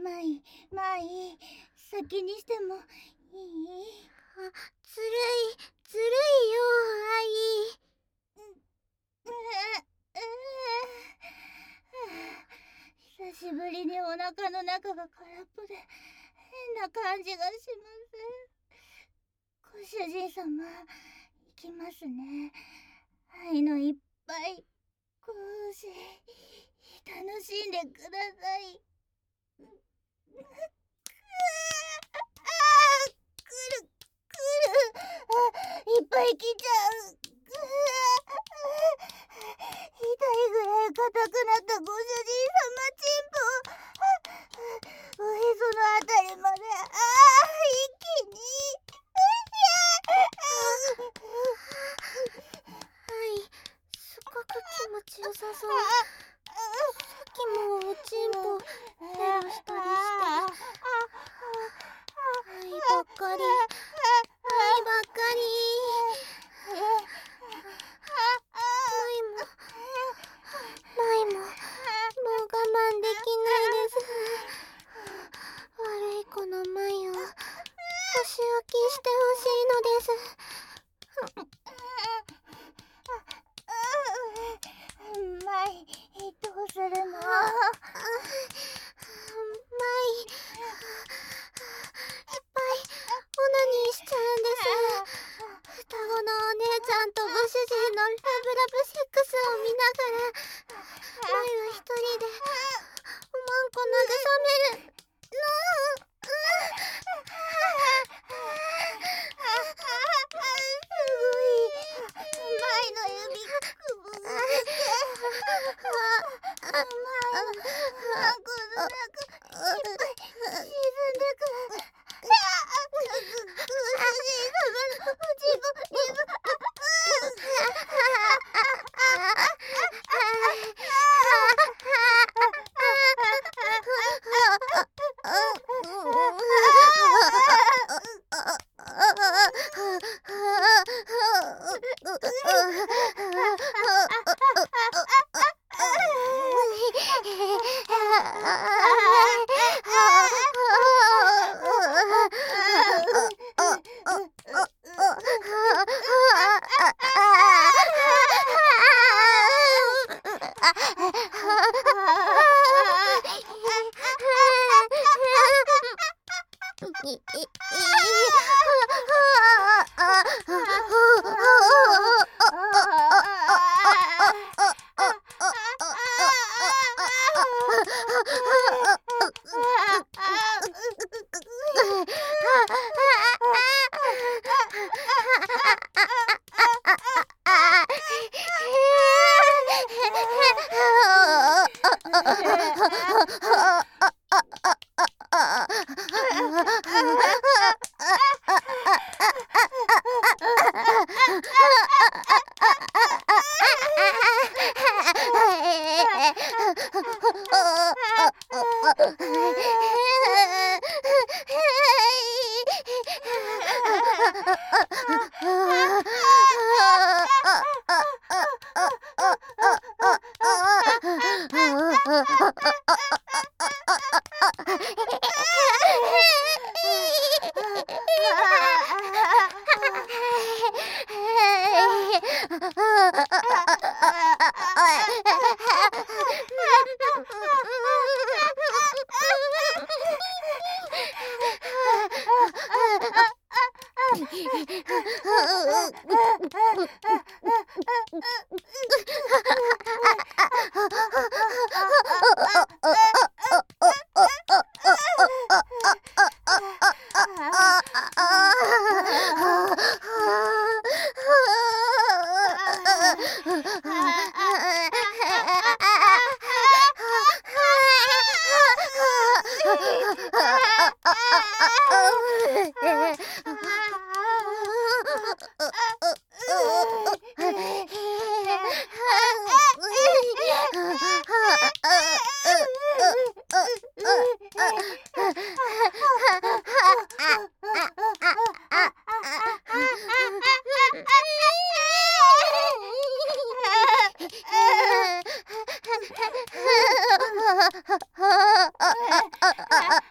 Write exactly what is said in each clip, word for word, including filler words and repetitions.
まあいい、まあいい。先にしてもいい？ あ、ずるい、ずるいよ、愛。 久しぶりにお腹の中が空っぽで変な感じがします。ご主人様、行きますね。愛のいっぱい少し楽しんでください。くるくる、いっぱい来ちゃう。痛いぐらい硬くなったご主人様チンポ、おへそのあたりまで、ああ、一気に。 愛、すごく気持ちよさそう。さっきもおちんぽヘラしたりして、愛ばっかり、愛ばっかり。舞も、舞も、もう我慢できないです。悪い子の舞をお仕置きしてほしいのです。 マイ、どうするの？ マイ、いっぱいオナニーしちゃうんです。双子のお姉ちゃんとご主人のラブラブセックスを見ながら、マイは一人でおまんこ慰めるの。 すごい。マイの指くぶしてマイのマンコの中いっぱい沈んでくる。ご主人様のおちんぽリブ、 あ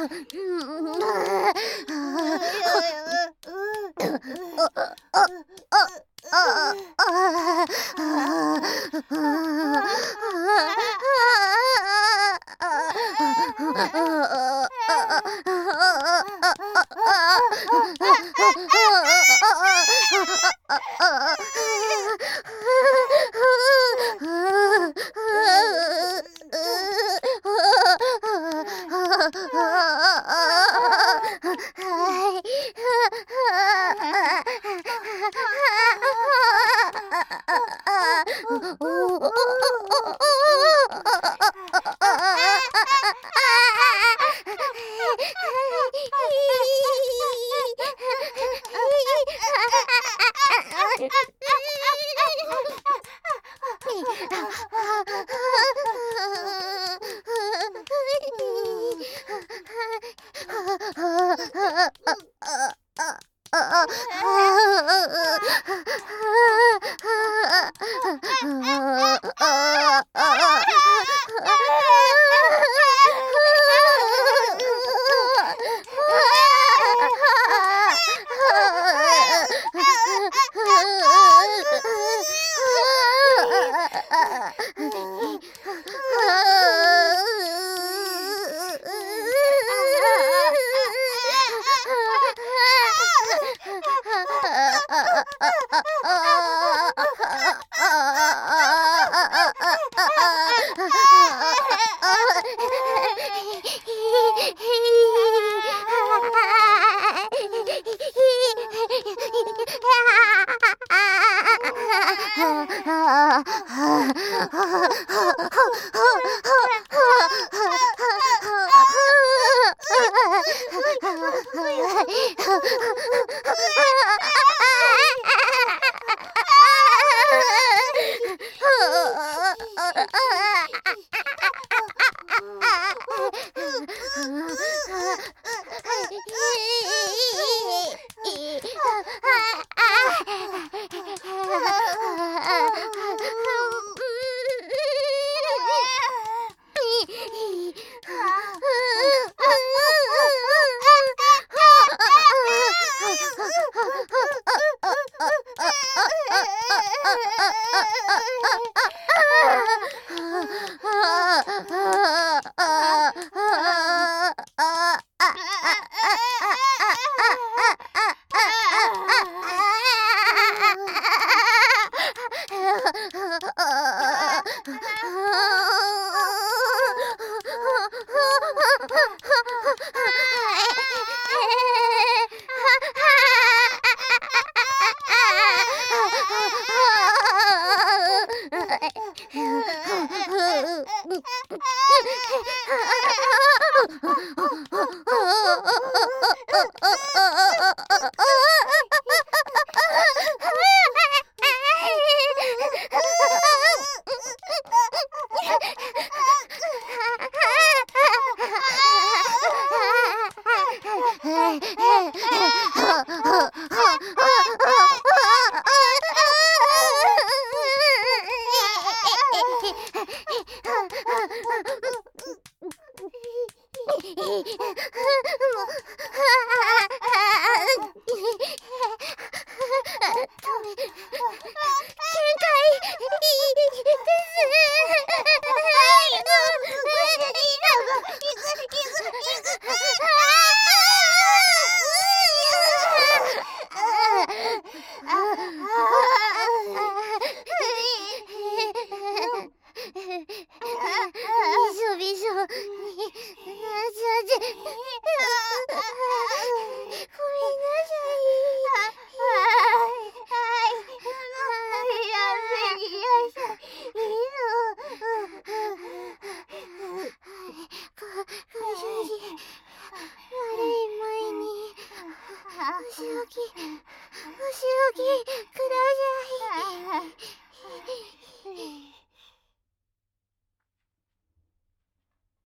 ください。